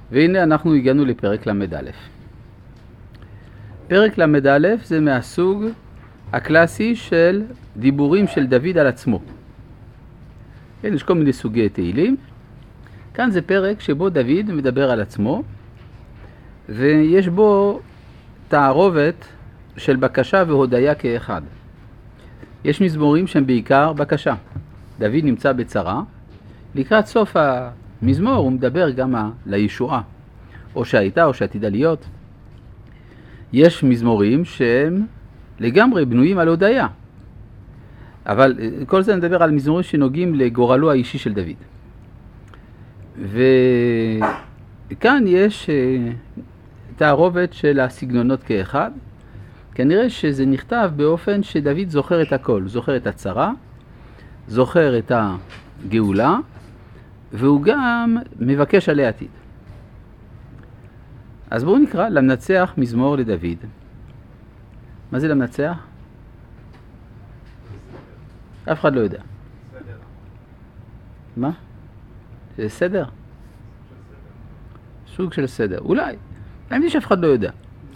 והנה אנחנו הגענו לפרק למד א'. פרק למד א' זה מהסוג הקלאסי של דיבורים של דוד על עצמו. כן, יש כל מיני סוגי תהילים. כאן זה פרק שבו דוד מדבר על עצמו, ויש בו תערובת של בקשה והודיה כאחד. יש מזמורים שהם בעיקר בקשה. דוד נמצא בצרה, לקראת סוף המזמור הוא מדבר גם לישועה, או שהייתה או שעתידה להיות. יש מזמורים שהם לגמרי בנויים על הודיה. אבל כל זה נדבר על מזמורים שנוגעים לגורלו האישי של דוד. וכאן יש תערובת של הסגנונות כאחד. כנראה שזה נכתב באופן שדוד זוכר את הכל. זוכר את הצרה, זוכר את הגאולה, והוא גם מבקש עלי עתיד. אז בואו נקרא למנצח מזמור לדוד. מה זה למנצח? אף אחד לא יודע. סדר. מה? זה סדר? סוג של סדר. אולי. האמת שאף אחד לא יודע.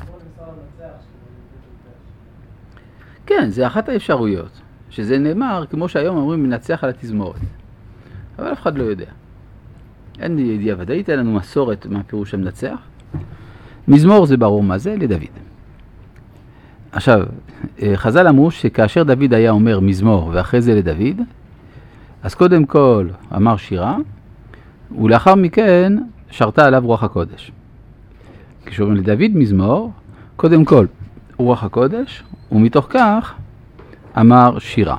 כן, זה אחת האפשרויות. שזה נאמר, כמו שהיום אומרים, מנצח על התזמורת. אבל אף אחד לא יודע. אין לי ידיעה ודאית, אין לנו מסורת מה פירוש המנצח. מזמור זה ברור מה זה, לדוד. עכשיו, חז"ל אמרו שכאשר דוד היה אומר מזמור ואחרי זה לדוד, אז קודם כל אמר שירה, ולאחר מכן שרתה עליו רוח הקודש. כשאומרים לדוד מזמור, קודם כל רוח הקודש, ומתוך כך אמר שירה.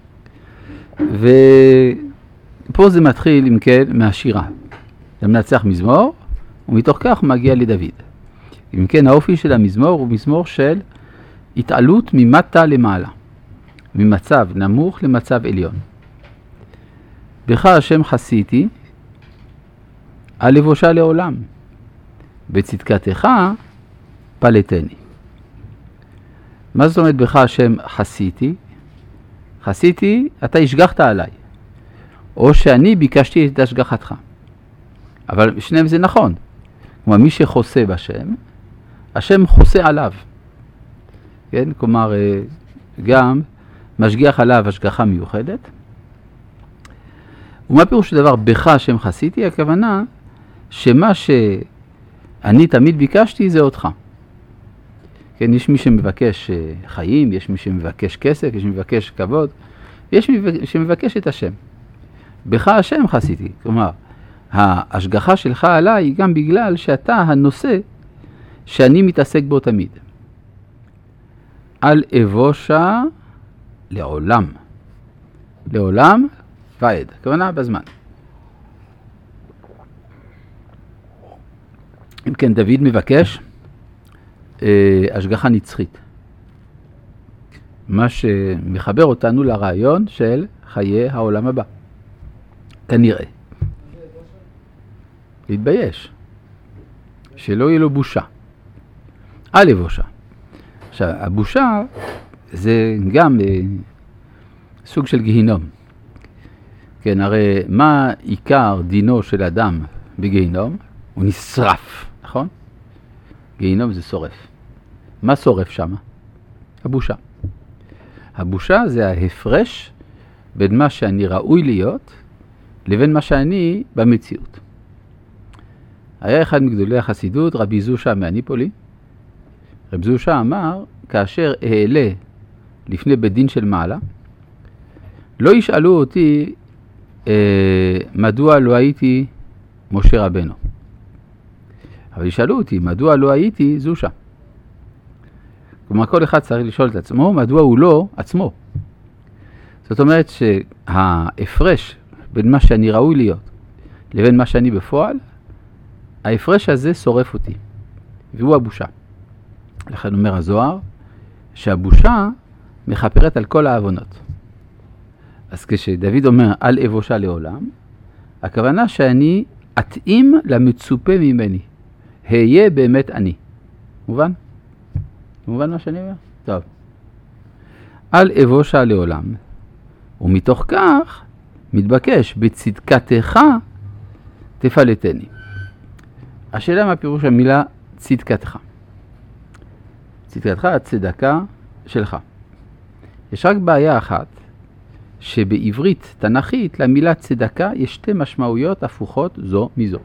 ופה זה מתחיל אם כן מהשירה. למנצח מזמור, ומתוך כך מגיע לדוד. אם כן האופי של המזמור הוא מזמור של התעלות ממטה למעלה, ממצב נמוך למצב עליון. בך השם חסיתי, על לבושה לעולם, בצדקתך פלטני. מה זאת אומרת בך השם חסיתי? חסיתי, אתה השגחת עליי, או שאני ביקשתי את השגחתך. אבל שניהם זה נכון. כלומר, מי שחוסה בשם, השם חוסה עליו. כן? כלומר, גם משגיח עליו השגחה מיוחדת. ומה פירוש דבר בך השם חסיתי? הכוונה שמה שאני תמיד ביקשתי זה אותך. כן, יש מי שמבקש חיים, יש מי שמבקש כסף, יש מי שמבקש כבוד, יש מי שמבקש את השם. בך השם חסיתי. כלומר, ההשגחה שלך עליי היא גם בגלל שאתה הנושא שאני מתעסק בו תמיד. על אבושה לעולם. לעולם ועד. הכוונה בזמן. אם כן, דוד מבקש השגחה נצחית. מה שמחבר אותנו לרעיון של חיי העולם הבא. כנראה. להתבייש. שלא יהיה לו בושה. על אבושה. עכשיו, הבושה זה גם סוג של גיהינום. כן, הרי מה עיקר דינו של אדם בגיהינום? הוא נשרף, נכון? גיהינום זה שורף. מה שורף שם? הבושה. הבושה זה ההפרש בין מה שאני ראוי להיות לבין מה שאני במציאות. היה אחד מגדולי החסידות, רבי זושה מאניפולי. רבי זושה אמר, כאשר אעלה לפני בית דין של מעלה, לא ישאלו אותי מדוע לא הייתי משה רבנו. אבל ישאלו אותי מדוע לא הייתי זושה. כלומר, כל אחד צריך לשאול את עצמו מדוע הוא לא עצמו. זאת אומרת שההפרש בין מה שאני ראוי להיות לבין מה שאני בפועל, ההפרש הזה שורף אותי, והוא הבושה. לכן אומר הזוהר, שהבושה מחפרת על כל העוונות. אז כשדוד אומר על אבושה לעולם, הכוונה שאני אתאים למצופה ממני. היה באמת אני. מובן? מובן מה שאני אומר? טוב. על אבושה לעולם, ומתוך כך מתבקש בצדקתך תפלטני. השאלה מה פירוש המילה צדקתך. צדקתך, הצדקה שלך. יש רק בעיה אחת, שבעברית תנכית למילה צדקה יש שתי משמעויות הפוכות זו מזו.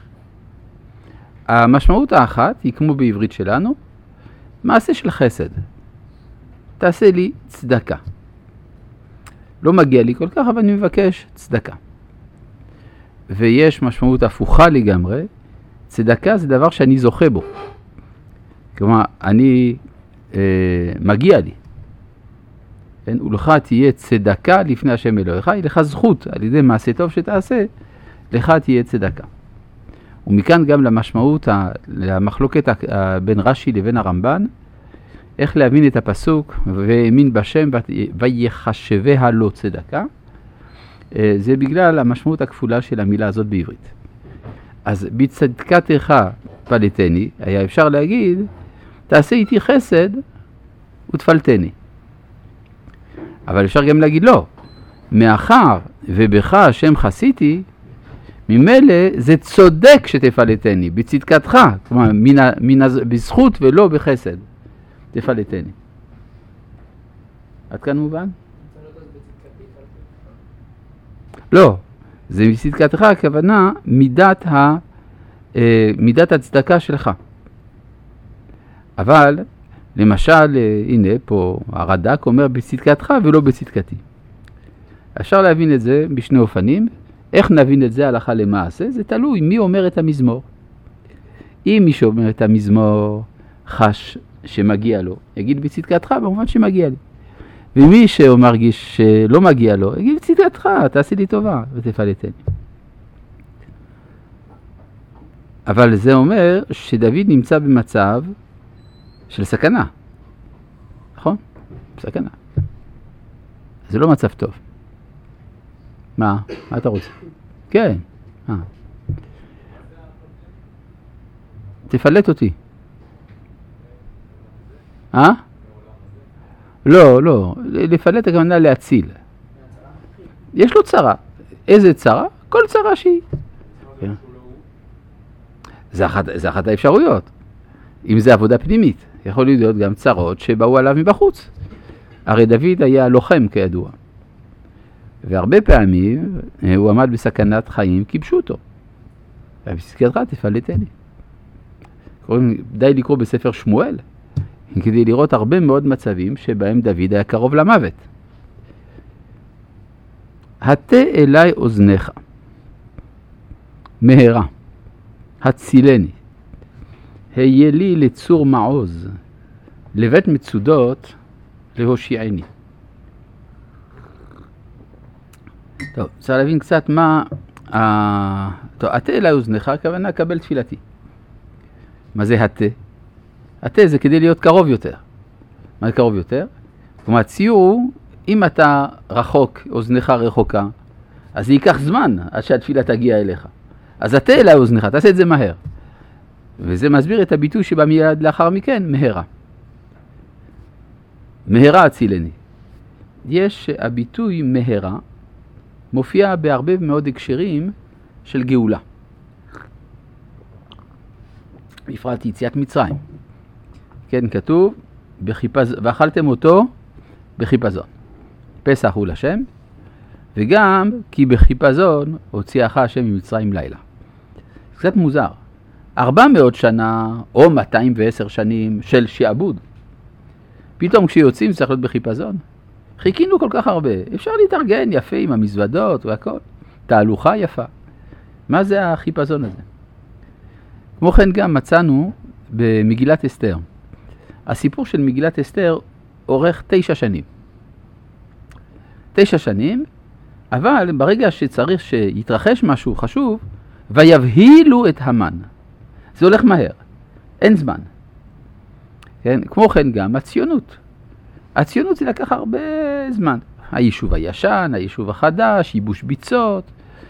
המשמעות האחת היא כמו בעברית שלנו, מעשה של חסד. תעשה לי צדקה. לא מגיע לי כל כך, אבל אני מבקש צדקה. ויש משמעות הפוכה לגמרי, צדקה זה דבר שאני זוכה בו. כלומר, אני מגיע לי. כן? ולך תהיה צדקה לפני השם אלוהיך, היא לך זכות על ידי מעשה טוב שתעשה, לך תהיה צדקה. ומכאן גם למשמעות, למחלוקת בין רש"י לבין הרמב"ן, איך להבין את הפסוק, והאמין בשם ויחשביה לו צדקה, זה בגלל המשמעות הכפולה של המילה הזאת בעברית. אז בצדקתך פלטני, היה אפשר להגיד, תעשה איתי חסד ותפלטני. אבל אפשר גם להגיד לא, מאחר ובך השם חסיתי, ממילא זה צודק שתפלטני, בצדקתך, כלומר בזכות ולא בחסד, תפלטני. עד כאן מובן? לא, זה בצדקתך הכוונה מידת הצדקה שלך. אבל למשל, הנה פה הרד"ק אומר בצדקתך ולא בצדקתי. אפשר להבין את זה בשני אופנים. איך נבין את זה הלכה למעשה? זה תלוי מי אומר את המזמור. אם מי שאומר את המזמור חש שמגיע לו, יגיד בצדקתך במובן שמגיע לי. ומי שמרגיש שלא מגיע לו, יגיד בצדקתך, תעשי לי טובה ותפלטני. אבל זה אומר שדוד נמצא במצב של סכנה. נכון? סכנה. זה לא מצב טוב. מה אתה רוצה? כן. תפלט אותי. לא. לפלט הכוונה להציל. יש לו צרה. איזה צרה? כל צרה שהיא. זה אחת האפשרויות. אם זה עבודה פנימית. יכול להיות גם צרות שבאו עליו מבחוץ. הרי דוד היה לוחם כידוע. והרבה פעמים הוא עמד בסכנת חיים, כיבשו אותו. ובצדקתך תפלטני. די לקרוא בספר שמואל, כדי לראות הרבה מאוד מצבים שבהם דוד היה קרוב למוות. הטה אליי אוזניך, מהרה, הצילני, היה לי לצור מעוז, לבית מצודות להושיעני. טוב, צריך להבין קצת מה... טוב, הטה אליי אוזניך, הכוונה קבל תפילתי. מה זה הטה? הטה זה כדי להיות קרוב יותר. מה זה קרוב יותר? כלומר, הציור הוא, אם אתה רחוק, אוזניך רחוקה, אז זה ייקח זמן עד שהתפילה תגיע אליך. אז הטה אליי אוזניך, תעשה את זה מהר. וזה מסביר את הביטוי שבא מיד לאחר מכן, מהרה. מהרה הצילני. יש הביטוי מהרה, מופיע בהרבה מאוד הקשרים של גאולה. בפרט יציאת מצרים. כן, כתוב, ואכלתם אותו בחיפזון. פסח הוא לשם, וגם כי בחיפזון הוציאך השם ממצרים לילה. זה קצת מוזר. 400 שנה או 210 שנים של שעבוד. פתאום כשיוצאים צריך להיות בחיפזון. חיכינו כל כך הרבה. אפשר להתארגן יפה עם המזוודות והכל. תהלוכה יפה. מה זה החיפזון הזה? כמו כן גם מצאנו במגילת אסתר. הסיפור של מגילת אסתר אורך 9 שנים. 9 שנים, אבל ברגע שצריך שיתרחש משהו חשוב, ויבהילו את המן. זה הולך מהר. אין זמן. כן? כמו כן גם הציונות. הציונות זה לקח הרבה זמן. היישוב הישן, היישוב החדש, ייבוש ביצות,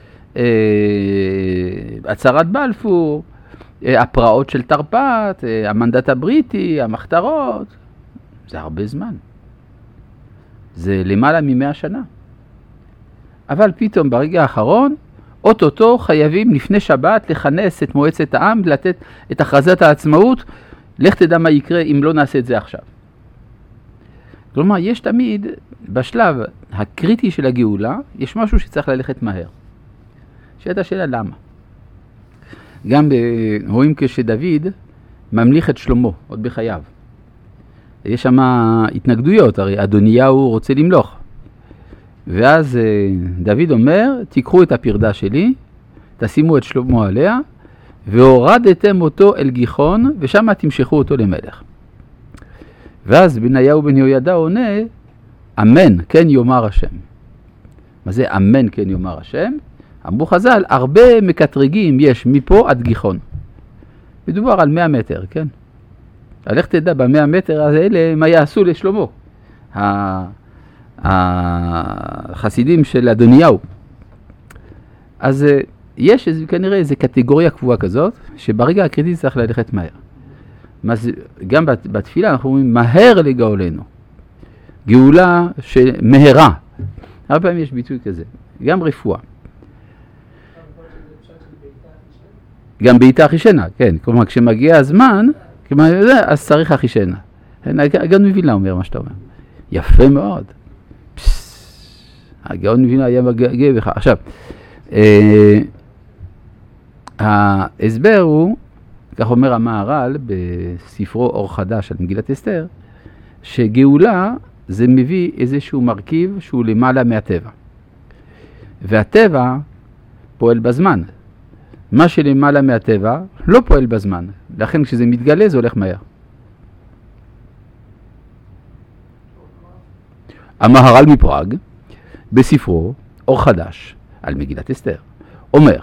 הצהרת בלפור, הפרעות של תרפ"ט, המנדט הבריטי, המחתרות. זה הרבה זמן. זה למעלה מ100 שנה. אבל פתאום ברגע האחרון אוטוטו חייבים לפני שבת לכנס את מועצת העם, לתת את הכרזת העצמאות, לך תדע מה יקרה אם לא נעשה את זה עכשיו. כלומר, יש תמיד בשלב הקריטי של הגאולה, יש משהו שצריך ללכת מהר. שאלת השאלה למה? גם רואים כשדוד ממליך את שלמה, עוד בחייו. יש שם התנגדויות, הרי אדוניהו רוצה למלוך. ואז דוד אומר, תיקחו את הפרדה שלי, תשימו את שלמה עליה, והורדתם אותו אל גיחון, ושם תמשכו אותו למלך. ואז בניהו בן יהוידע עונה, אמן, כן יאמר השם. מה זה אמן, כן יאמר השם? אמרו חז"ל, הרבה מקטרגים יש מפה עד גיחון. מדובר על 100 מטר, כן? הלך תדע ב100 מטר האלה מה יעשו לשלמה. החסידים של אדוניהו. אז יש כנראה איזו קטגוריה קבועה כזאת, שברגע הקריטי צריך ללכת מהר. גם בתפילה אנחנו אומרים מהר לגאולנו. גאולה מהרה. הרבה פעמים יש ביטוי כזה. גם רפואה. גם בעיטה אחישנה, כן. כלומר, כשמגיע הזמן, אז צריך אחישנה. הגאון מווילנה אומר מה שאתה אומר. יפה מאוד. הגאון מווילנה היה מגע בך. עכשיו, ההסבר הוא, כך אומר המהר"ל בספרו אור חדש על מגילת אסתר, שגאולה זה מביא איזשהו מרכיב שהוא למעלה מהטבע. והטבע פועל בזמן. מה שלמעלה מהטבע לא פועל בזמן. לכן כשזה מתגלה זה הולך מהר. המהר"ל מפראג בספרו אור חדש על מגילת אסתר אומר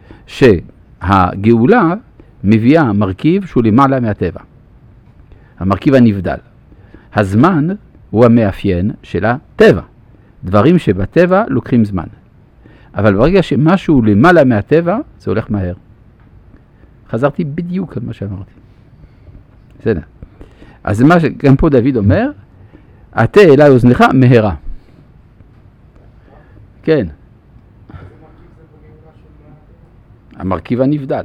שהגאולה מביאה מרכיב שהוא למעלה מהטבע. המרכיב הנבדל. הזמן הוא המאפיין של הטבע. דברים שבטבע לוקחים זמן. אבל ברגע שמשהו למעלה מהטבע, זה הולך מהר. חזרתי בדיוק על מה שאמרתי. בסדר. אז מה שגם פה דוד אומר, עטה אליי אוזנך מהרה. כן. המרכיב הנבדל.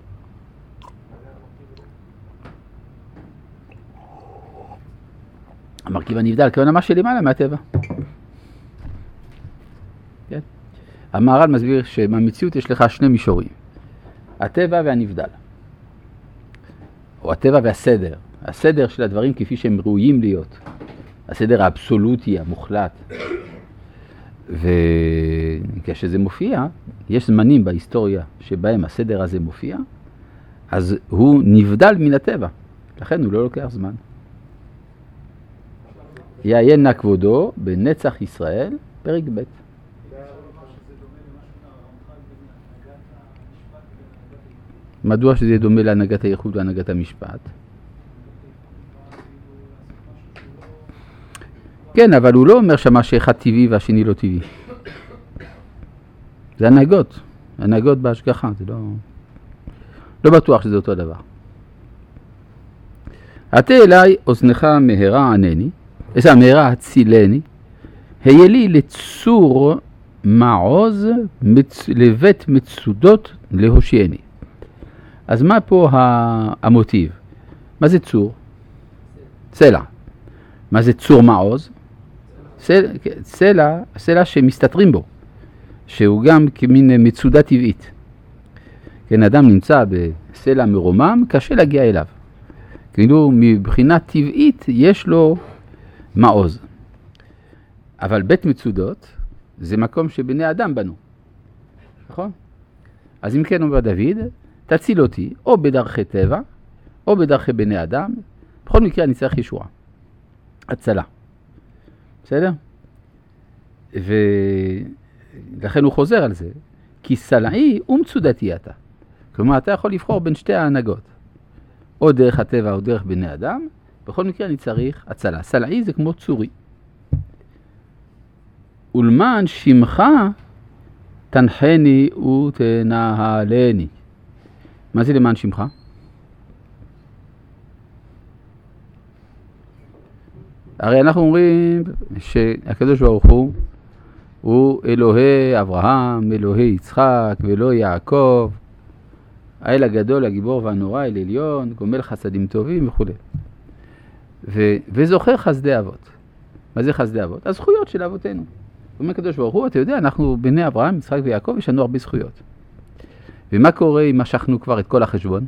המרכיב הנבדל, כיוון מה שלמעלה מהטבע. כן? המהר"ל מסביר שבמציאות יש לך שני מישורים. הטבע והנבדל. או הטבע והסדר. הסדר של הדברים כפי שהם ראויים להיות. הסדר האבסולוטי, המוחלט. וכשזה מופיע, יש זמנים בהיסטוריה שבהם הסדר הזה מופיע, אז הוא נבדל מן הטבע. לכן הוא לא לוקח זמן. יעיין נא כבודו בנצח ישראל, פרק ב'. מדוע שזה דומה להנהגת הייחוד והנהגת המשפט? כן, אבל הוא לא אומר שמה שאחד טבעי והשני לא טבעי. זה הנהגות. הנהגות בהשגחה, זה לא בטוח שזה אותו דבר. עטה אליי אוזנך מהרה ענני, איזה מהרה הצילני, היה לי לצור מעוז לבית מצודות להושיעני. אז מה פה המוטיב? מה זה צור? סלע. מה זה צור מעוז? סלע שמסתתרים בו, שהוא גם כמין מצודה טבעית. כן, אדם נמצא בסלע מרומם, קשה להגיע אליו. כאילו מבחינה טבעית יש לו מעוז. אבל בית מצודות זה מקום שבני אדם בנו. נכון? אז אם כן אומר דוד, תציל אותי או בדרכי טבע או בדרכי בני אדם. בכל מקרה אני צריך ישועה. הצלה. בסדר? ולכן הוא חוזר על זה. כי סלעי ומצודתי אתה. כלומר, אתה יכול לבחור בין שתי ההנהגות. או דרך הטבע או דרך בני אדם. בכל מקרה אני צריך הצלה. סלעי זה כמו צורי. ולמען שמך תנחני ותנהלני. מה זה למען שמך? הרי אנחנו אומרים שהקדוש ברוך הוא הוא אלוהי אברהם, אלוהי יצחק ואלוהי יעקב, האל הגדול, הגיבור והנורא, אל עליון, גומל חסדים טובים וכו'. וזוכר חסדי אבות. מה זה חסדי אבות? הזכויות של אבותינו. אומר הקדוש ברוך הוא, אתה יודע, אנחנו בני אברהם, יצחק ויעקב, יש לנו הרבה זכויות. ומה קורה אם משכנו כבר את כל החשבון?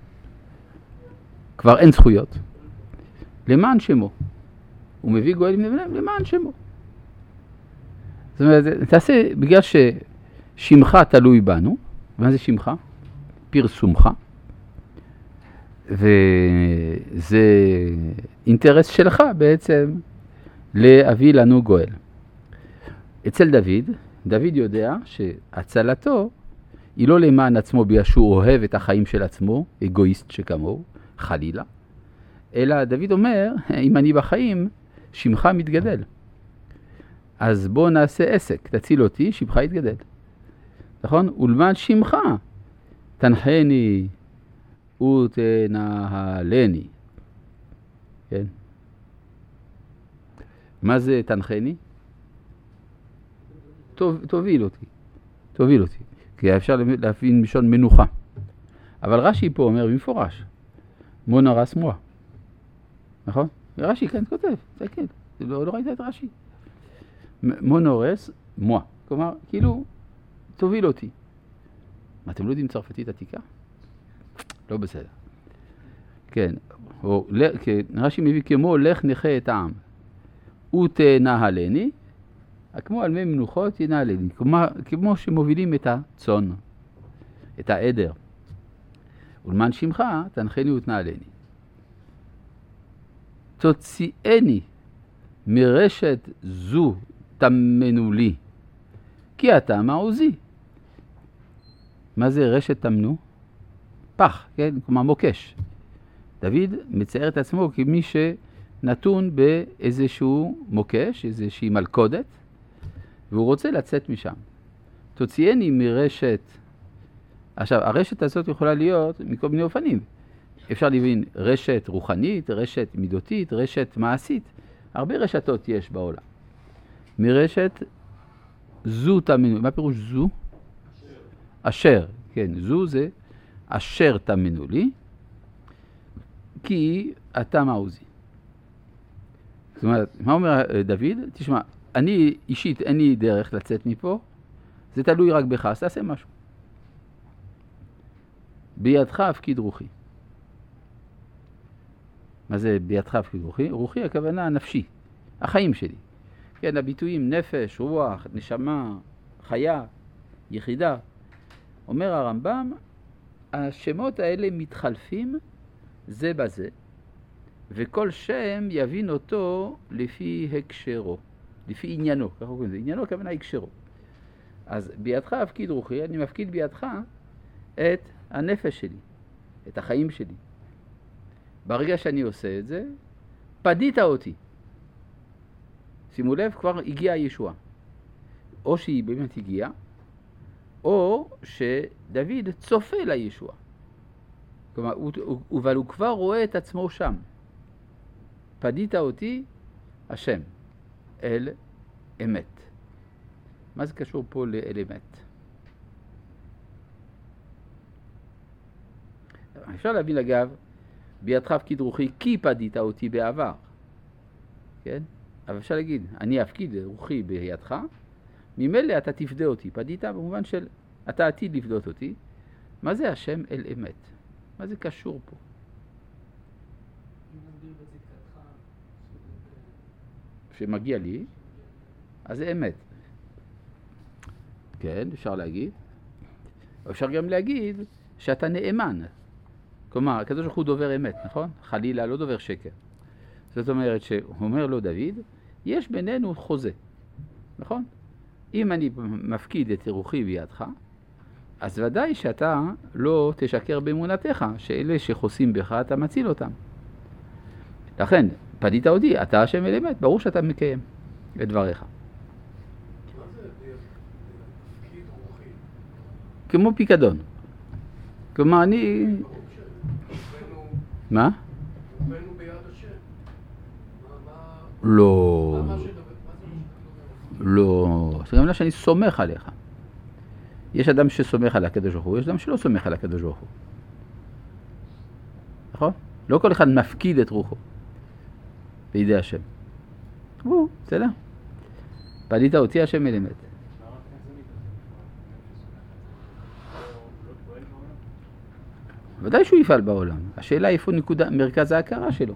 כבר אין זכויות. למען שמו. הוא מביא גואל למען שמו. זאת אומרת, תעשה, בגלל ששמך תלוי בנו, מה זה שמך? פרסומך. וזה אינטרס שלך בעצם להביא לנו גואל. אצל דוד יודע שהצלתו היא לא למען עצמו בגלל שהוא אוהב את החיים של עצמו, אגואיסט שכמוהו, חלילה, אלא דוד אומר, אם אני בחיים, שמך מתגדל. אז בוא נעשה עסק, תציל אותי, שמך יתגדל. נכון? ולמען שמך, תנחני ותנהלני. כן? מה זה תנחני? תוביל אותי. כי אפשר להבין משון מנוחה. אבל רש"י פה אומר במפורש, מונרס מוה. נכון? רש"י כאן כותב, תסתכל, לא ראית את רש"י. מונורס מוה. כלומר, כאילו, תוביל אותי. מה, אתם לא יודעים צרפתית עתיקה? לא בסדר. כן, רש"י מביא כמו לך נחה את העם. ותנהלני, כמו על מי מנוחות ינהלני. כמו שמובילים את הצאן, את העדר. ולמען שמך תנחני ותנהלני. תוציאני מרשת זו תמנו לי, כי אתה מעוזי. מה זה רשת תמנו? פח, כן? כלומר מוקש. דוד מצייר את עצמו כמי שנתון באיזשהו מוקש, איזושהי מלכודת, והוא רוצה לצאת משם. תוציאני מרשת. עכשיו, הרשת הזאת יכולה להיות מכל מיני אופנים. אפשר להבין רשת רוחנית, רשת מידותית, רשת מעשית. הרבה רשתות יש בעולם. מרשת זו תמנו. מה פירוש זו? אשר. כן, זו זה אשר תמנו לי, כי אתה מעוזי. זאת אומרת, מה אומר דוד? תשמע, אני אישית אין לי דרך לצאת מפה, זה תלוי רק בך, אז תעשה משהו. בידך הפקיד רוחי. מה זה בידך הפקיד רוחי? רוחי הכוונה הנפשי, החיים שלי. כן, הביטויים נפש, רוח, נשמה, חיה, יחידה. אומר הרמב"ם, השמות האלה מתחלפים זה בזה, וכל שם יבין אותו לפי הקשרו, לפי עניינו, ככה קוראים לזה, עניינו הכוונה הקשרו. אז בידך הפקיד רוחי, אני מפקיד בידך את הנפש שלי, את החיים שלי. ברגע שאני עושה את זה, פדית אותי. שימו לב, כבר הגיעה הישועה. או שהיא באמת הגיעה, או שדוד צופה לישועה. כלומר, אבל הוא כבר רואה את עצמו שם. פדית אותי, השם, אל אמת. מה זה קשור פה לאל אמת? אפשר להבין אגב, בידך הפקיד רוחי כי פדית אותי בעבר. כן? אבל אפשר להגיד, אני אפקיד רוחי בידך, ממילא אתה תפדה אותי. פדית במובן של אתה עתיד לפדות אותי. מה זה השם אל אמת? מה זה קשור פה? שמגיע לי, אז זה אמת. כן, אפשר להגיד. אפשר גם להגיד שאתה נאמן. כלומר, הקדוש ברוך הוא דובר אמת, נכון? חלילה לא דובר שקר. זאת אומרת שהוא אומר לו דוד, יש בינינו חוזה, נכון? אם אני מפקיד את רוחי בידך, אז ודאי שאתה לא תשקר באמונתך, שאלה שחוסים בך אתה מציל אותם. לכן, פדית אותי, אתה השם אל אמת, ברור שאתה מקיים את דבריך. מה זה להפקיד רוחי? כמו פיקדון. כלומר, אני... מה? רוחנו ביד השם. לא. לא, זה גם שאני סומך עליך. יש אדם שסומך על הקדוש ברוך הוא, יש אדם שלא סומך על הקדוש ברוך הוא. נכון? לא כל אחד מפקיד את רוחו בידי השם. הוא, בסדר? פנית אותי השם מלמד. ודאי שהוא יפעל בעולם. השאלה איפה מרכז ההכרה שלו.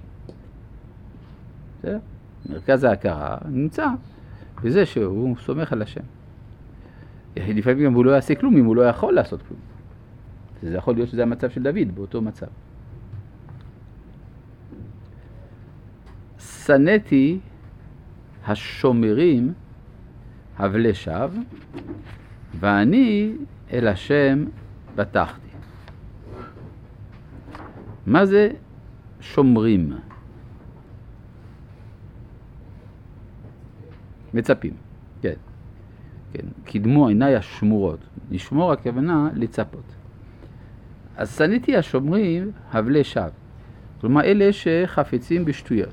בסדר? מרכז ההכרה נמצא בזה שהוא סומך על השם. לפעמים גם הוא לא יעשה כלום אם הוא לא יכול לעשות כלום. זה יכול להיות שזה המצב של דוד, באותו מצב. שנאתי השומרים הבלי שווא, ואני אל השם בטחתי. מה זה שומרים? מצפים, כן. כן. קדמו עיניי השמורות. לשמור הכוונה לצפות. אז שנאתי השומרים הבלי שווא. כלומר, אלה שחפצים בשטויות.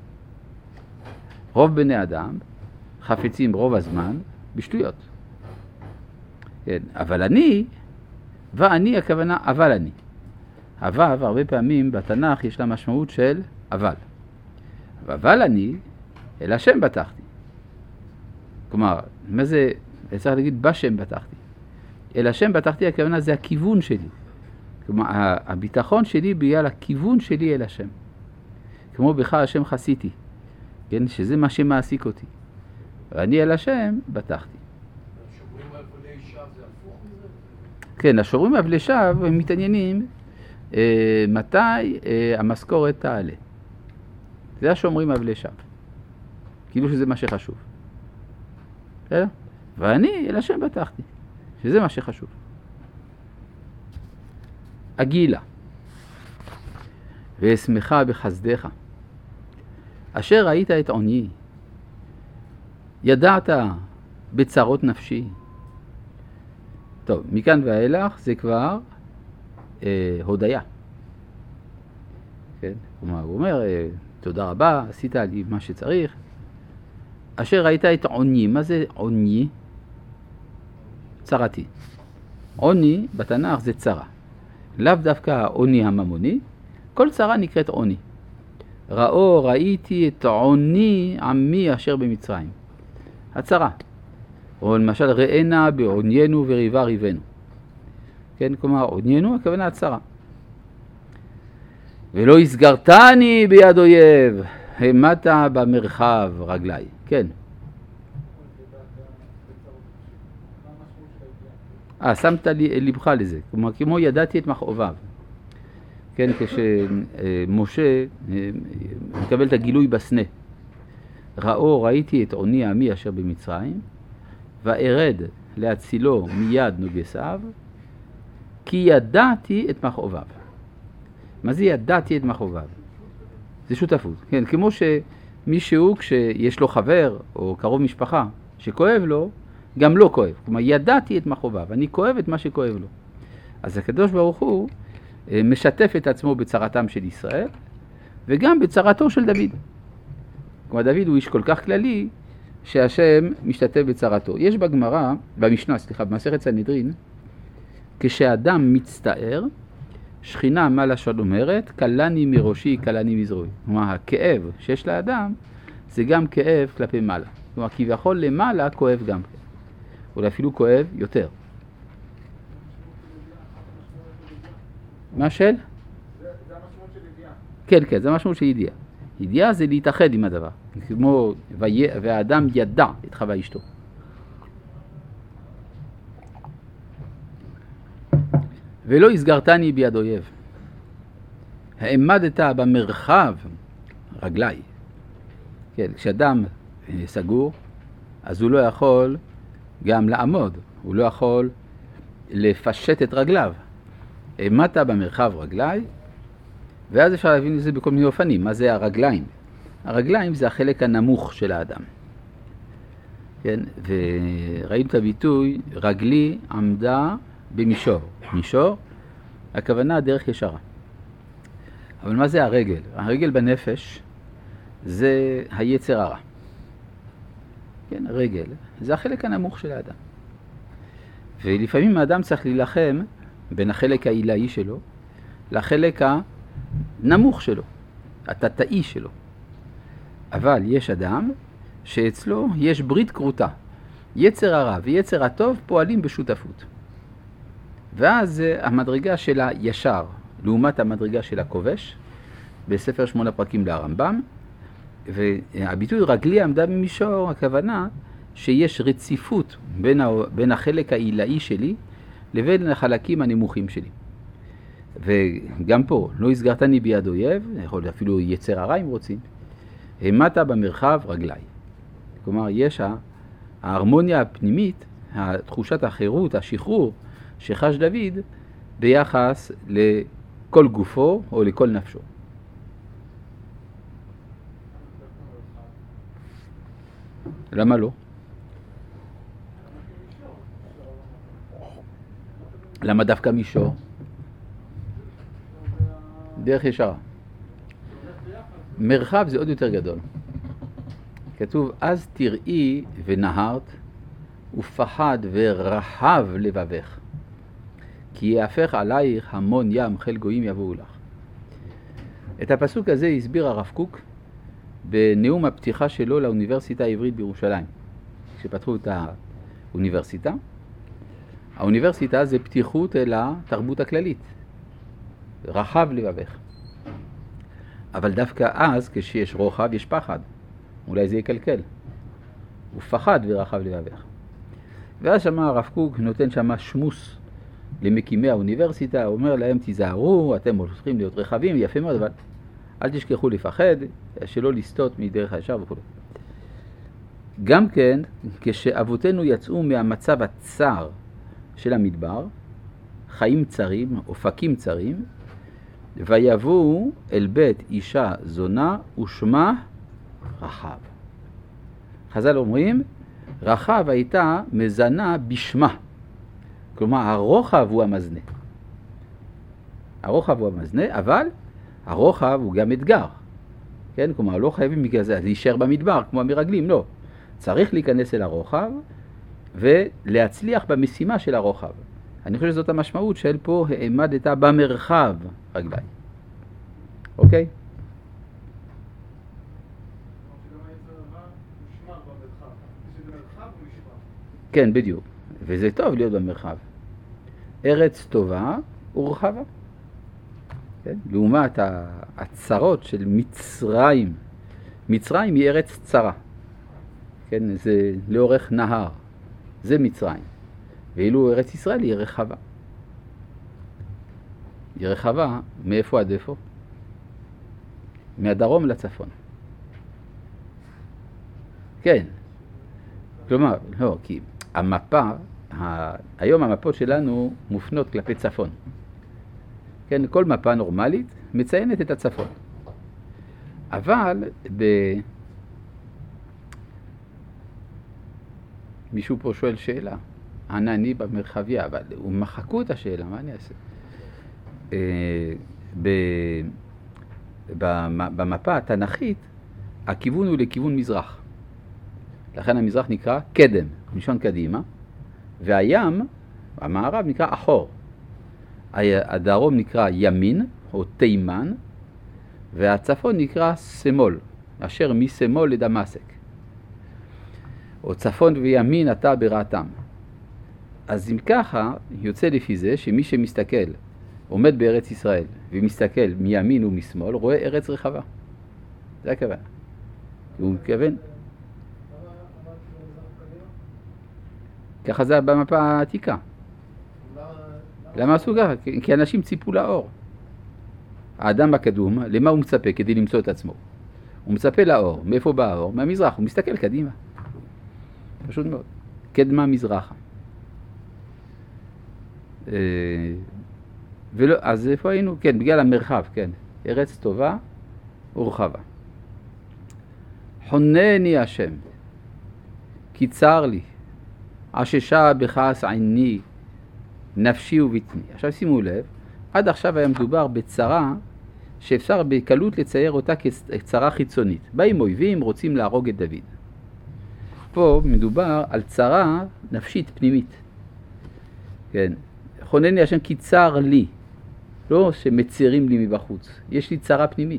רוב בני אדם חפצים רוב הזמן בשטויות. כן. אבל אני, ואני הכוונה אבל אני. אבל הרבה פעמים בתנ"ך יש לה משמעות של אבל. אבל אני אל השם בטחתי. כלומר, מה זה, צריך להגיד בשם בטחתי. אל השם בטחתי הכוונה זה הכיוון שלי. כלומר, הביטחון שלי בגלל הכיוון שלי אל השם. כמו בך השם חסיתי. כן, שזה מה שמעסיק אותי. ואני אל השם בטחתי. השומרים הבלי שווא זה הפוך מזה? כן, השומרים הבלי שווא הם מתעניינים מתי המשכורת תעלה. זה השומרים הבלי שווא. כאילו שזה מה שחשוב. בסדר? ואני אל השם בטחתי. שזה מה שחשוב. הגילה. ואשמחה בחסדיך. אשר ראית את עוני. ידעת בצרות נפשי. טוב, מכאן ואילך זה כבר הודיה. כן? כלומר, הוא אומר, תודה רבה, עשית לי מה שצריך. אשר ראית את עוני. מה זה עוני? צרתי. עוני בתנ"ך זה צרה. לאו דווקא העוני הממוני, כל צרה נקראת עוני. ראיתי את עוני עמי אשר במצרים. הצרה. או למשל ראינה בעוניינו וריבה ריבנו. כן, כלומר עוניינו הכוונה הצרה. ולא הסגרתני ביד אויב, העמדת במרחב רגליי. כן. שמת לבך לזה. כלומר, כמו ידעתי את מכאוביו. כן, כשמשה מקבל את הגילוי בסנה. ראיתי את עוני עמי אשר במצרים, וארד להצילו מיד נוגסיו, כי ידעתי את מכאוביו. מה זה ידעתי את מכאוביו? זה שותפות. כן, כמו שמישהו כשיש לו חבר או קרוב משפחה שכואב לו, גם לא כואב. כלומר, ידעתי את מכאוביו, אני כואב את מה שכואב לו. אז הקדוש ברוך הוא משתף את עצמו בצרתם של ישראל, וגם בצרתו של דוד. כלומר, דוד הוא איש כל כך כללי, שהשם משתתף בצרתו. יש בגמרא, במסכת סנהדרין, כשאדם מצטער, שכינה מה לשון אומרת, קלני מראשי, קלני מזרועי. כלומר, הכאב שיש לאדם, זה גם כאב כלפי מעלה. כלומר, כביכול למעלה כואב גם כן. אולי אפילו כואב יותר. מה של? זה המשמעות של ידיעה. כן, כן, זה המשמעות של ידיעה. ידיעה זה להתאחד עם הדבר. כמו, והאדם ידע את חווה אשתו. ולא הסגרתני ביד אויב. העמדת במרחב רגליי. כן, כשאדם סגור, אז הוא לא יכול גם לעמוד. הוא לא יכול לפשט את רגליו. העמדת במרחב רגליי, ואז אפשר להבין את זה בכל מיני אופנים. מה זה הרגליים? הרגליים זה החלק הנמוך של האדם. כן, וראינו את הביטוי, רגלי עמדה במישור. מישור, הכוונה דרך ישרה. אבל מה זה הרגל? הרגל בנפש זה היצר הרע. כן, רגל, זה החלק הנמוך של האדם. ולפעמים האדם צריך להילחם בין החלק העילאי שלו לחלק הנמוך שלו, התתאי שלו. אבל יש אדם שאצלו יש ברית קרוטה. יצר הרע ויצר הטוב פועלים בשותפות. ואז המדרגה של הישר, לעומת המדרגה של הכובש, בספר 8 פרקים לרמב"ם, והביטוי רגלי עמדה במישור, הכוונה שיש רציפות בין החלק העילאי שלי לבין החלקים הנמוכים שלי. וגם פה, לא הסגרתני ביד אויב, יכול אפילו יצר הרע אם רוצים, העמדת במרחב רגלי. כלומר, יש ההרמוניה הפנימית, תחושת החירות, השחרור שחש דוד ביחס לכל גופו או לכל נפשו. למה לא? למה דווקא מישור? דרך ישרה. מרחב זה עוד יותר גדול. כתוב, אז תראי ונהרת ופחד ורחב לבבך, כי יהפך עלייך המון ים חיל גויים יבואו לך. את הפסוק הזה הסביר הרב קוק בנאום הפתיחה שלו לאוניברסיטה העברית בירושלים. כשפתחו את האוניברסיטה, האוניברסיטה זה פתיחות אל התרבות הכללית, רחב לבבך. אבל דווקא אז, כשיש רוחב, יש פחד. אולי זה יקלקל. הוא פחד ורחב לבבך. ואז שמה הרב קוק נותן שמה שמוס למקימי האוניברסיטה, אומר להם תיזהרו, אתם הולכים להיות רחבים, יפה מאוד, אבל אל תשכחו לפחד, שלא לסטות מדרך הישר וכו'. גם כן, כשאבותינו יצאו מהמצב הצר של המדבר, חיים צרים, אופקים צרים, ויבואו אל בית אישה זונה ושמה רחב. חז"ל אומרים, רחב הייתה מזנה בשמה. כלומר, הרוחב הוא המזנה. הרוחב הוא המזנה, אבל הרוחב הוא גם אתגר. כן? כלומר, לא חייבים בגלל זה להישאר במדבר, כמו המרגלים, לא. צריך להיכנס אל הרוחב ולהצליח במשימה של הרוחב. אני חושב שזאת המשמעות של פה העמדת במרחב רגלי. אוקיי? כן, בדיוק. וזה טוב להיות במרחב. ארץ טובה ורחבה. כן? לעומת הצרות של מצרים. מצרים היא ארץ צרה. כן? זה לאורך נהר. זה מצרים. ואילו ארץ ישראל היא רחבה. היא רחבה מאיפה עד איפה? מהדרום לצפון. כן. כלומר, לא, כי המפה, היום המפות שלנו מופנות כלפי צפון. כן, כל מפה נורמלית מציינת את הצפון. אבל מישהו פה שואל שאלה. אני במרחביה, אבל הוא מחקו את השאלה, מה אני אעשה? במפה התנ"כית, הכיוון הוא לכיוון מזרח. לכן המזרח נקרא קדם, מלשון קדימה, והים, המערב, נקרא אחור. הדרום נקרא ימין, או תימן, והצפון נקרא סמול, אשר מסמול לדמשק. או צפון וימין אתה ברעתם. אז אם ככה, יוצא לפי זה שמי שמסתכל, עומד בארץ ישראל, ומסתכל מימין ומשמאל, רואה ארץ רחבה. זה הכוונה. הוא מכוון. ככה זה במפה העתיקה. למה עשו ככה? כי אנשים ציפו לאור. האדם הקדום, למה הוא מצפה כדי למצוא את עצמו? הוא מצפה לאור. מאיפה בא האור? מהמזרח. הוא מסתכל קדימה. פשוט מאוד. קדמה מזרחה. ולא, אז איפה היינו? כן, בגלל המרחב, כן. ארץ טובה ורחבה. חונני השם, כי צר לי, עששה בכעס עיני, נפשי ובטני. עכשיו שימו לב, עד עכשיו היה מדובר בצרה שאפשר בקלות לצייר אותה כצרה חיצונית. באים אויבים, רוצים להרוג את דוד. פה מדובר על צרה נפשית פנימית. כן, חונן לי השם כי צר לי, לא שמצירים לי מבחוץ, יש לי צרה פנימית.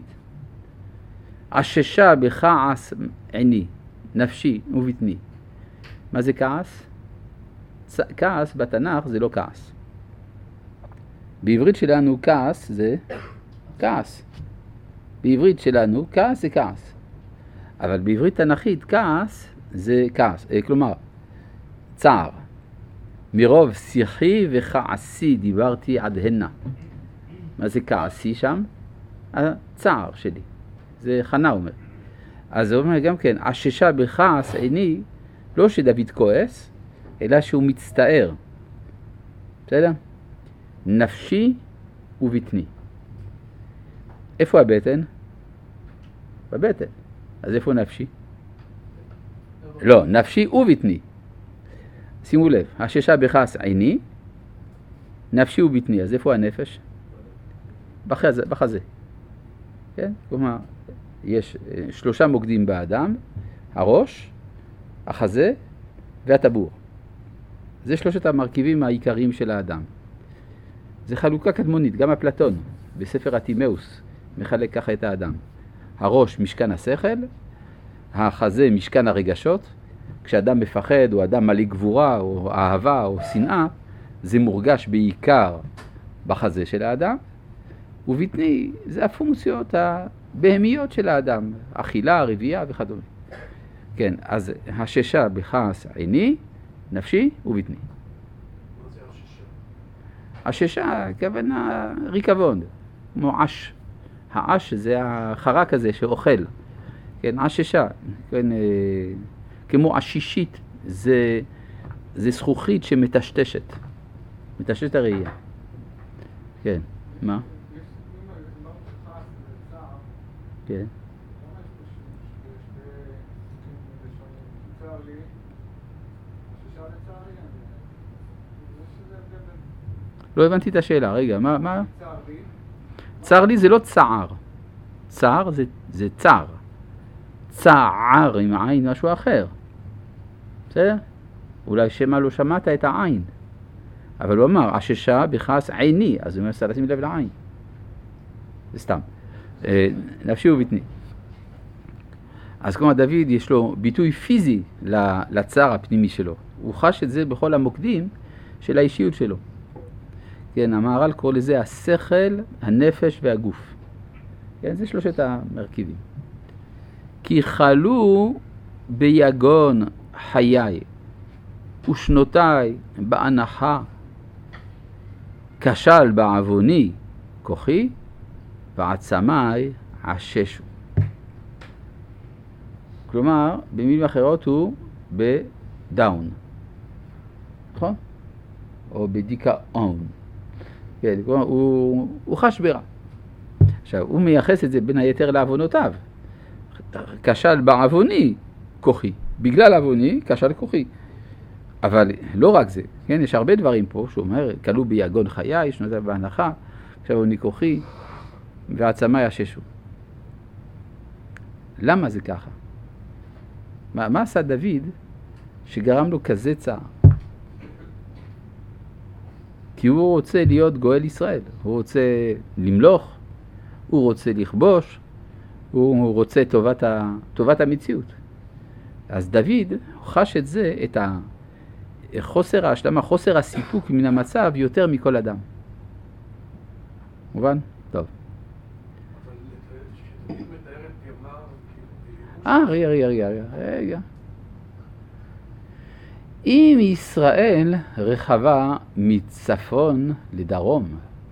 עששה בכעס עיני, נפשי ובטני. מה זה כעס? כעס בתנ"ך זה לא כעס. בעברית שלנו כעס זה כעס. בעברית שלנו כעס זה כעס. אבל בעברית תנ"כית כעס זה כעס. כלומר, צער. מרוב שיחי וכעסי דיברתי עד הנה. מה זה כעסי שם? הצער שלי. זה חנה אומר. אז הוא אומר גם כן, עששה בכעס עיני, לא שדוד כועס, אלא שהוא מצטער. בסדר? נפשי ובטני. איפה הבטן? בבטן. אז איפה נפשי? לא, נפשי ובטני. שימו לב, עששה בכעס עיני, נפשי ובטני. אז איפה הנפש? בחזה. כן? כלומר, יש 3 מוקדים באדם, הראש, החזה והטבור. זה 3 המרכיבים העיקריים של האדם. זה חלוקה קדמונית, גם אפלטון בספר הטימאוס מחלק ככה את האדם. הראש משכן השכל, החזה משכן הרגשות. כשאדם מפחד או אדם מלא גבורה או אהבה או שנאה, זה מורגש בעיקר בחזה של האדם. ובטני זה הפונקציות הבהמיות של האדם, אכילה, רבייה וכדומה. כן, אז הששה בכעס עיני, נפשי ובטני. מה זה הששה? הששה, הכוונה ריקבון, כמו עש. העש זה החרק הזה שאוכל. כן, הששה, כן, כמו עשישית, זה זכוכית שמטשטשת. מטשטשת הראייה. כן, מה? כן. לא הבנתי את השאלה, רגע, מה? צר לי זה לא צער. צער זה צער. צער עם העין משהו אחר. בסדר? אולי שמה לא שמעת את העין. אבל הוא אמר, עששה בכעס עיני, אז הוא אומר, לשים לב לעין. זה סתם. נפשי ובטני. אז כמו דוד יש לו ביטוי פיזי לצער הפנימי שלו. הוא חש את זה בכל המוקדים של האישיות שלו. כן, המהר"ל קורא לזה השכל, הנפש והגוף. כן, זה 3 המרכיבים. כי חלו ביגון חיי ושנותיי באנחה, כשל בעווני כוחי ועצמיי עששו. כלומר, במילים אחרות הוא בדאון. נכון? או בדיכאון. כן, כלומר, הוא חש ברע. עכשיו, הוא מייחס את זה בין היתר לעוונותיו. כשל בעווני כוחי. בגלל עווני, כשל כוחי. אבל לא רק זה. כן, יש הרבה דברים פה, שהוא אומר, כלו ביגון חיי, שנותיי בהנחה, כשעווני כוחי, ועצמיי עששו. למה זה ככה? מה עשה דוד שגרם לו כזה צער? כי הוא רוצה להיות גואל ישראל. הוא רוצה למלוך, הוא רוצה לכבוש, הוא רוצה טובת המציאות. אז דוד חש את זה, את חוסר ההשלמה, חוסר הסיפוק מן המצב יותר מכל אדם. מובן? טוב. אבל שדוד מתאר את ימיו, רגע. אם ישראל רחבה מצפון לדרום,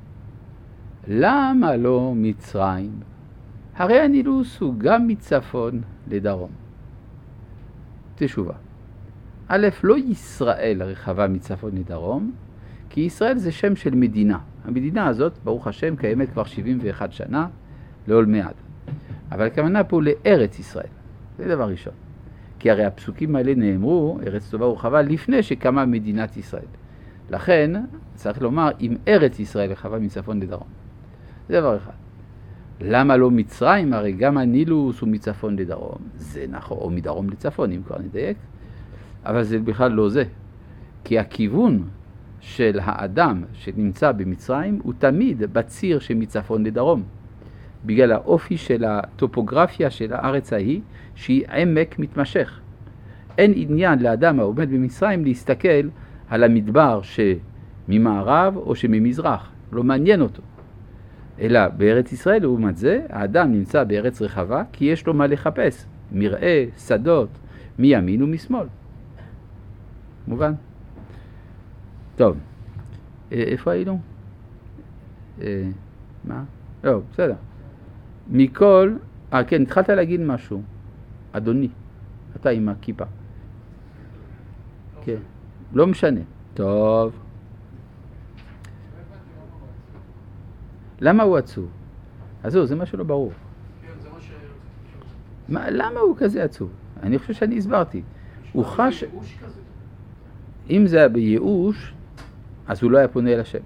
למה לא מצרים? הרי הנילוס הוא גם מצפון לדרום. תשובה. א', לא ישראל רחבה מצפון לדרום, כי ישראל זה שם של מדינה. המדינה הזאת, ברוך השם, קיימת כבר 71 שנה, לעולמי עד. אבל הכוונה פה לארץ ישראל. זה דבר ראשון. כי הרי הפסוקים האלה נאמרו, ארץ טובה ורחבה, לפני שקמה מדינת ישראל. לכן, צריך לומר, אם ארץ ישראל רחבה מצפון לדרום. זה דבר אחד. למה לא מצרים? הרי גם הנילוס הוא מצפון לדרום. זה נכון, או מדרום לצפון, אם כבר נדייק. אבל זה בכלל לא זה. כי הכיוון של האדם שנמצא במצרים הוא תמיד בציר שמצפון לדרום. בגלל האופי של הטופוגרפיה של הארץ ההיא, שהיא עמק מתמשך. אין עניין לאדם העומד במצרים להסתכל על המדבר שממערב או שממזרח. לא מעניין אותו. אלא בארץ ישראל, לעומת זה, האדם נמצא בארץ רחבה כי יש לו מה לחפש. מרעה, שדות, מימין ומשמאל. מובן? טוב. איפה היינו? מה? לא, בסדר. מכל... כן, התחלת להגיד משהו. אדוני, אתה עם הכיפה. כן. לא משנה. טוב. למה הוא עצוב? אז זה משהו לא ברור. למה הוא כזה עצוב? אני חושב שאני הסברתי. הוא חש... אם זה היה בייאוש, אז הוא לא היה פונה אל השם.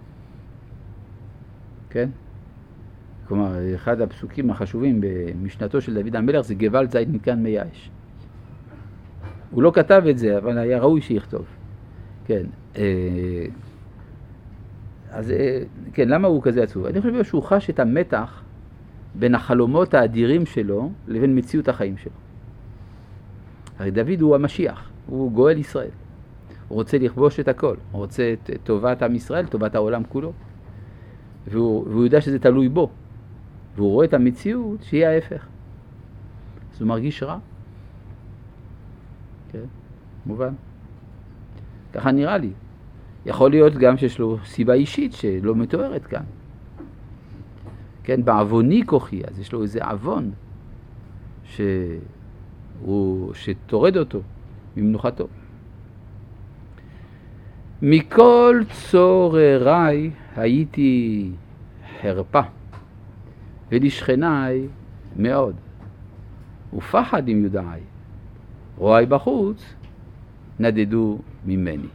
כן? כלומר, אחד הפסוקים החשובים במשנתו של דוד המלך זה גבל זית מכאן מייאש. הוא לא כתב את זה, אבל היה ראוי שיכתוב. כן. אז כן, למה הוא כזה עצוב? אני חושב שהוא חש את המתח בין החלומות האדירים שלו לבין מציאות החיים שלו. הרי דוד הוא המשיח, הוא גואל ישראל. הוא רוצה לכבוש את הכל, הוא רוצה את טובת עם ישראל, טובת העולם כולו. והוא יודע שזה תלוי בו. והוא רואה את המציאות שהיא ההפך. אז הוא מרגיש רע. כן, מובן. ככה נראה לי. יכול להיות גם שיש לו סיבה אישית שלא מתוארת כאן. כן, בעווני כוחי, אז יש לו איזה עוון שתורד אותו ממנוחתו. מכל צורריי הייתי חרפה, ולשכניי מאוד, ופחד עם יודעי, רואי בחוץ נדדו ממני.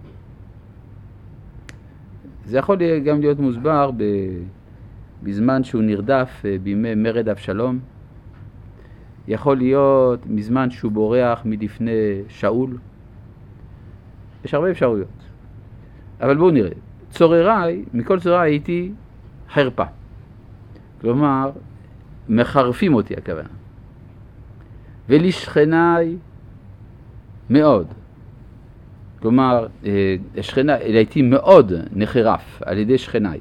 זה יכול גם להיות מוסבר בזמן שהוא נרדף בימי מרד אבשלום. יכול להיות מזמן שהוא בורח מלפני שאול. יש הרבה אפשרויות. אבל בואו נראה. צורריי, מכל צורריי הייתי חרפה. כלומר, מחרפים אותי הכוונה. ולשכניי מאוד. כלומר, הייתי מאוד נחרף על ידי שכניי.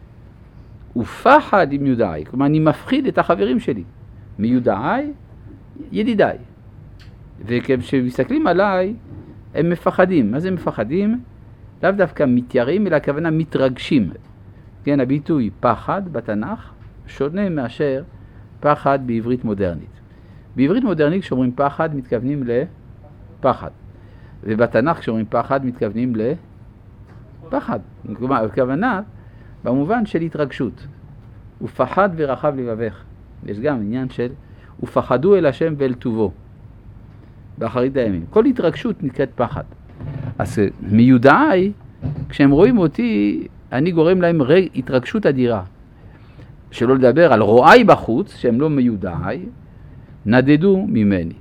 ופחד עם יודעי. כלומר, אני מפחיד את החברים שלי. מיודעי, ידידיי. וכשמסתכלים עליי, הם מפחדים. מה זה מפחדים? לאו דווקא מתייראים, אלא הכוונה מתרגשים. כן, הביטוי פחד בתנ"ך שונה מאשר פחד בעברית מודרנית. בעברית מודרנית כשאומרים פחד מתכוונים לפחד. ובתנ"ך כשאומרים פחד מתכוונים לפחד. כלומר, הכוונה במובן של התרגשות. ופחד ורחב לבבך. יש גם עניין של ופחדו אל השם ואל טובו. באחרית הימים. כל התרגשות נקראת פחד. אז מיודעי, כשהם רואים אותי, אני גורם להם התרגשות אדירה. שלא לדבר על רואי בחוץ, שהם לא מיודעי, נדדו ממני.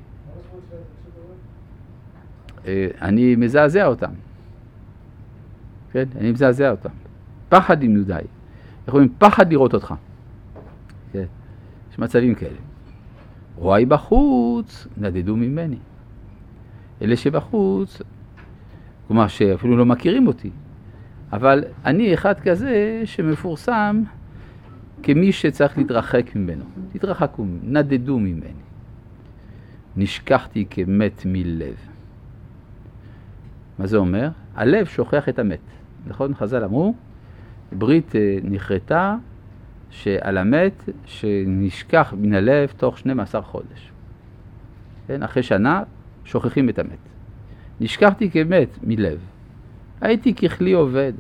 אני מזעזע אותם. כן? אני מזעזע אותם. פחד עם יודעי. יכולים פחד לראות אותך. כן? יש מצבים כאלה. רואי בחוץ, נדדו ממני. אלה שבחוץ, כלומר שאפילו לא מכירים אותי. אבל אני אחד כזה שמפורסם כמי שצריך להתרחק ממנו. תתרחקו, נדדו ממני. נשכחתי כמת מלב. מה זה אומר? הלב שוכח את המת. נכון? חז"ל אמרו, ברית נחרטה שעל המת שנשכח מן הלב תוך 12 חודש. כן? אחרי שנה שוכחים את המת. נשכחתי כמת מלב. הייתי ככלי עובד.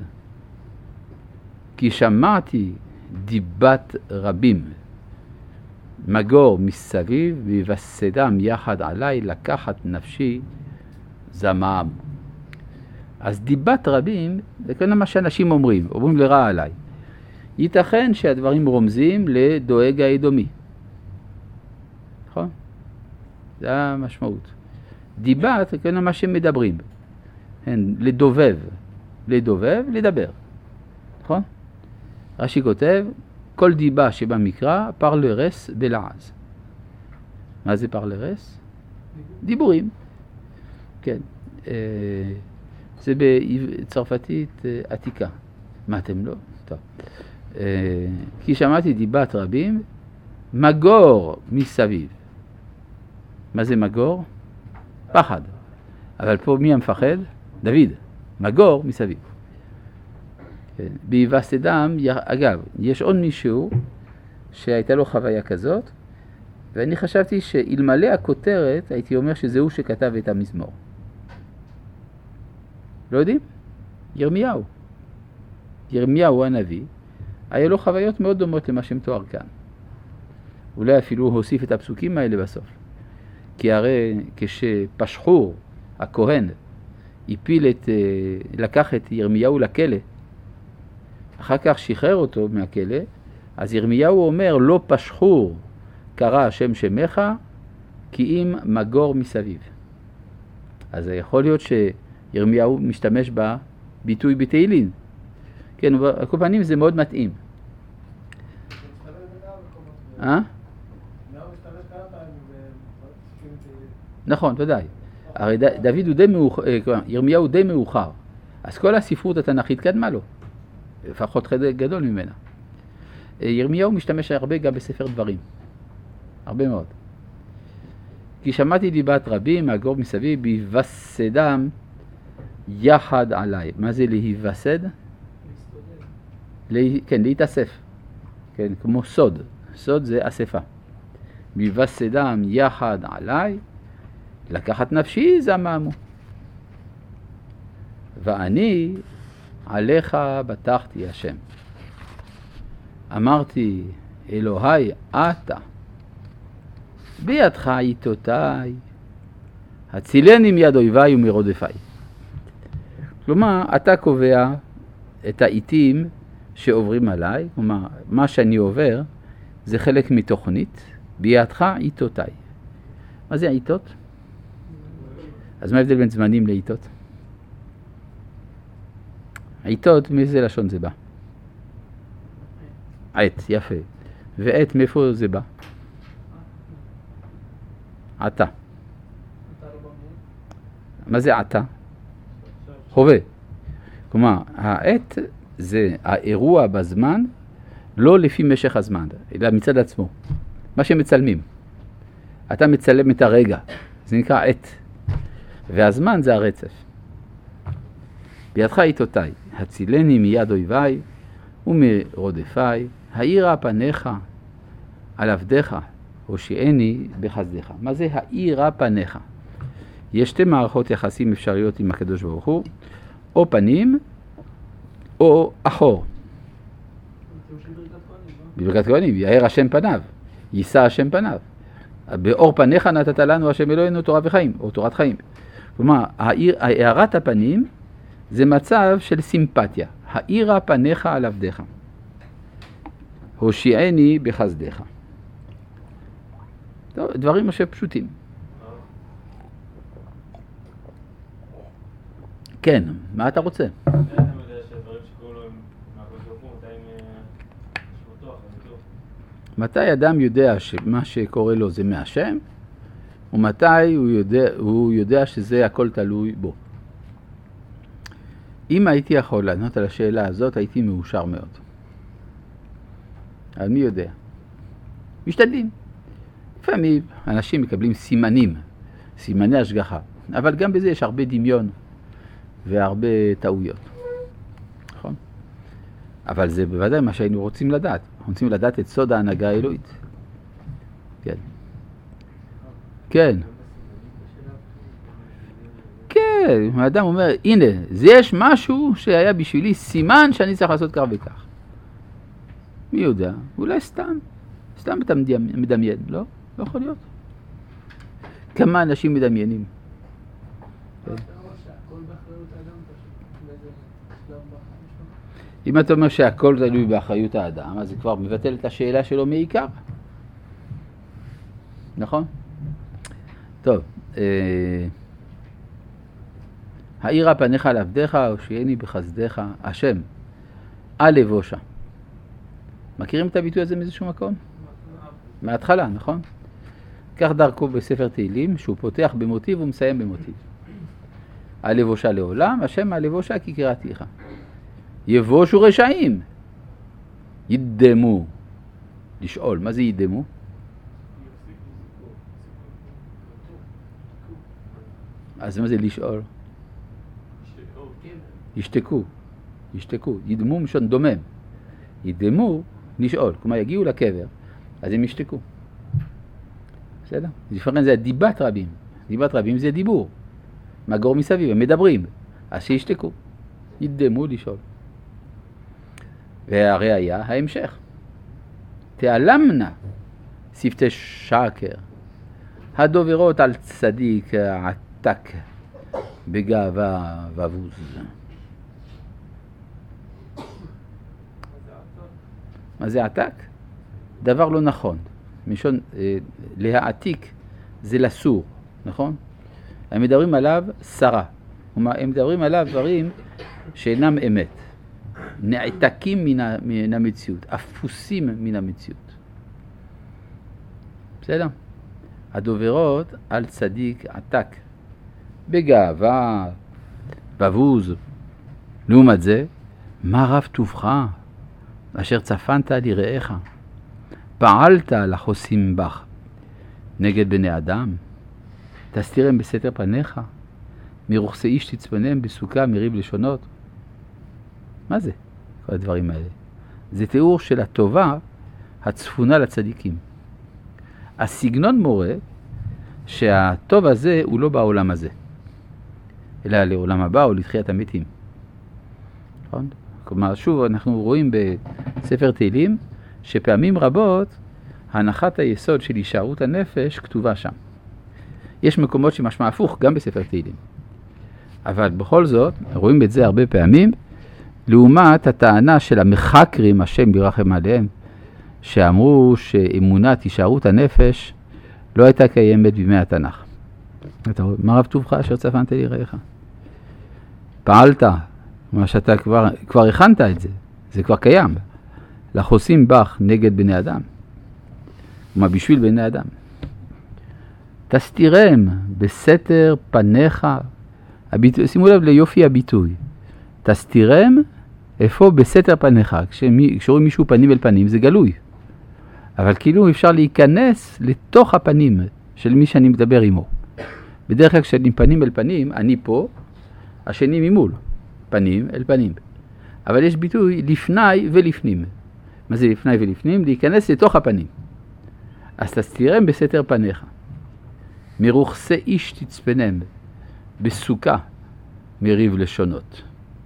כי שמעתי דיבת רבים. מגור מסביב ויבסדם יחד עליי לקחת נפשי זמם. אז דיבת רבים, זה כאן מה שאנשים אומרים לרע עליי. ייתכן שהדברים רומזים לדואג האדומי. נכון? זה המשמעות. דיבה, זה כן מה שמדברים. לדובב, לדבר. נכון? רש"י כותב, כל דיבה שבמקרא, פרלרס בלעז. מה זה פרלרס? דיבורים. כן. זה בצרפתית עתיקה. מה אתם לא? טוב. כי שמעתי דיבת רבים, מגור מסביב. מה זה מגור? פחד. אבל פה מי המפחד? דוד. מגור מסביב. כן. ביבסדם, אגב, יש עוד מישהו שהייתה לו חוויה כזאת, ואני חשבתי שאלמלא הכותרת, הייתי אומר שזהו שכתב את המזמור. לא יודעים? ירמיהו. ירמיהו הנביא, היה לו חוויות מאוד דומות למה שמתואר כאן. אולי אפילו הוסיף את הפסוקים האלה בסוף. כי הרי כשפשחור, הכהן, לקח את ירמיהו לכלא, אחר כך שחרר אותו מהכלא, אז ירמיהו אומר, לא פשחור קרא השם שמך, כי אם מגור מסביב. אז יכול להיות שירמיהו משתמש בביטוי בתהילים. כן, על כל פנים זה מאוד מתאים. נכון, ודאי. הרי דוד הוא די מאוחר, ירמיהו הוא די מאוחר. אז כל הספרות התנ"כית קדמה לו. לפחות חלק גדול ממנה. ירמיהו משתמש הרבה גם בספר דברים. הרבה מאוד. כי שמעתי דיבת רבים, מהגור מסביב, ביווסדם יחד עליי. מה זה להיווסד? כן, להתאסף. כן, כמו סוד. סוד זה אספה. ביווסדם יחד עליי, לקחת נפשי זממו. ואני עליך בטחתי השם. אמרתי, אלוהי אתה, בידך עיתותיי, הצילני מיד אויביי ומרודפיי. כלומר, אתה קובע את העיתים שעוברים עליי, כלומר, מה שאני עובר זה חלק מתוכנית, בידך עיתותיי. מה זה העיתות? אז מה ההבדל בין זמנים לעיתות? עיתות, מאיזה לשון זה בא? עת, יפה. ועת, מאיפה זה בא? עתה. מה זה עתה? הווה. כלומר, העת זה האירוע בזמן, לא לפי משך הזמן, אלא מצד עצמו. מה שמצלמים. אתה מצלם את הרגע, זה נקרא עת. והזמן זה הרצף. בידך עיתותיי, הצילני מיד אויביי ומרודפיי, האירה פניך על עבדיך, הושיעני בחסדך. מה זה האירה פניך? יש שתי מערכות יחסים אפשריות עם הקדוש ברוך הוא, או פנים או אחור. בברכת כהנים, יאר השם פניו, יישא השם פניו. באור פניך נתת לנו השם אלוהינו תורה וחיים, או תורת חיים. כלומר, הארת הפנים זה מצב של סימפתיה. האירה פניך על עבדיך. הושיעני בחסדך. טוב, דברים פשוטים. כן, מה אתה רוצה? מתי אדם יודע שמה שקורה לו זה מהשם, ומתי הוא יודע שזה הכל תלוי בו? אם הייתי יכול לענות על השאלה הזאת, הייתי מאושר מאוד. אבל מי יודע? משתדלים. לפעמים אנשים מקבלים סימנים, סימני השגחה, אבל גם בזה יש הרבה דמיון והרבה טעויות. נכון? אבל זה בוודאי מה שהיינו רוצים לדעת. אנחנו רוצים לדעת את סוד ההנהגה האלוהית. כן. כן. כן, האדם אומר, הנה, יש משהו שהיה בשבילי סימן שאני צריך לעשות כך וכך. מי יודע? אולי סתם אתה מדמיין, לא? לא יכול להיות. כמה אנשים מדמיינים? אם אתה אומר שהכל תלוי באחריות האדם, אז זה כבר מבטל את השאלה שלו מעיקר. נכון? טוב, האירה פניך על עבדיך, הושיעני בחסדיך, השם, אל אבושה. מכירים את הביטוי הזה מאיזשהו מקום? מההתחלה, נכון? כך דרכו בספר תהילים, שהוא פותח במוטיב ומסיים במוטיב. אל אבושה לעולם, השם אל אבושה כי קראתיך. יבושו רשעים, ידמו. לשאול, מה זה ידמו? אז מה זה לשאול? ישתקו, ישתקו, ידמו משון דומם. ידמו, לשאול, כלומר יגיעו לקבר, אז הם ישתקו. בסדר? לפעמים זה דיבת רבים. דיבת רבים זה דיבור. מגור מסביב, הם מדברים. אז שישתקו. ידמו לשאול. והראיה ההמשך. תעלמנה שפתי שקר. הדוברות על צדיק עתק בגאווה ובוז. מה זה עתק? דבר לא נכון. משון להעתיק זה לסור, נכון? הם מדברים עליו שרה. הם מדברים עליו דברים שאינם אמת. נעתקים מן המציאות, אפוסים מן המציאות. בסדר? הדוברות על צדיק עתק בגאווה, בבוז. לעומת זה, מה רב טובך אשר צפנת לרעך? פעלת לחוסים בך נגד בני אדם, תסתירם בסתר פניך, מרוחסי איש תצפנם בסוכה מריב לשונות. מה זה? כל הדברים האלה. זה תיאור של הטובה הצפונה לצדיקים. הסגנון מורה שהטוב הזה הוא לא בעולם הזה, אלא לעולם הבא או לתחיית המתים. נכון? כלומר, שוב אנחנו רואים בספר תהילים שפעמים רבות הנחת היסוד של הישארות הנפש כתובה שם. יש מקומות שמשמע הפוך גם בספר תהילים. אבל בכל זאת, רואים את זה הרבה פעמים, לעומת הטענה של המחקרים, השם בירחם עליהם, שאמרו שאמונת הישארות הנפש לא הייתה קיימת בימי התנ"ך. אתה רואה, מה רב טובך אשר צפנת לרעך? פעלת, מה שאתה כבר הכנת את זה, זה כבר קיים. לחוסים בך נגד בני אדם. מה בשביל בני אדם? תסתירם בסתר פניך. שימו לב ליופי הביטוי. תסתירם איפה בסתר פניך. כשרואים מישהו פנים אל פנים זה גלוי. אבל כאילו אפשר להיכנס לתוך הפנים של מי שאני מדבר עמו. בדרך כלל כשאני פנים אל פנים, אני פה, השני ממול. פנים אל פנים. אבל יש ביטוי לפני ולפנים. מה זה לפני ולפנים? להיכנס לתוך הפנים. אז תסתירם בסתר פניך. מרוחסי איש תצפנם בסוכה מריב לשונות.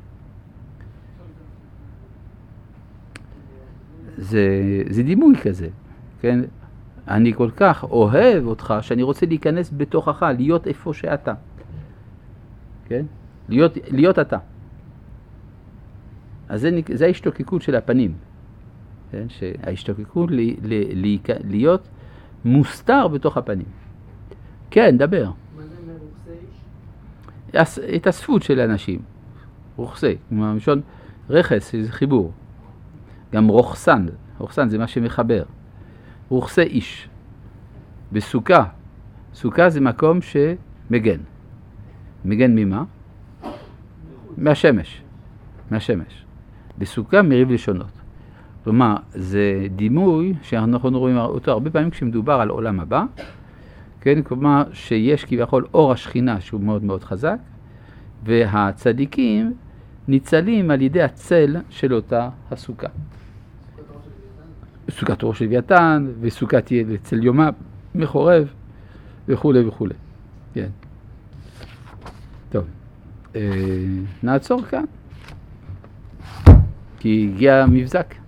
זה דימוי כזה, כן? אני כל כך אוהב אותך שאני רוצה להיכנס בתוכך, להיות איפה שאתה. כן? להיות אתה. אז זה ההשתוקקות של הפנים. כן? ההשתוקקות להיות מוסתר בתוך הפנים. כן, דבר. מה זה מרוחסי איש? התאספות של אנשים. רוחסי. משון רכס, זה חיבור. גם רוחסן. רוחסן זה מה שמחבר. רוחסי איש. בסוכה. סוכה זה מקום שמגן. מגן ממה? מהשמש. מהשמש. בסוכה מריב לשונות. כלומר, זה דימוי שאנחנו רואים אותו הרבה פעמים כשמדובר על עולם הבא. כן, כלומר שיש כביכול אור השכינה שהוא מאוד מאוד חזק, והצדיקים ניצלים על ידי הצל של אותה הסוכה. סוכת אור של לוויתן, וסוכת צל יומה מחורב, וכו' וכו'. כן. טוב, נעצור כאן, כי הגיע מבזק.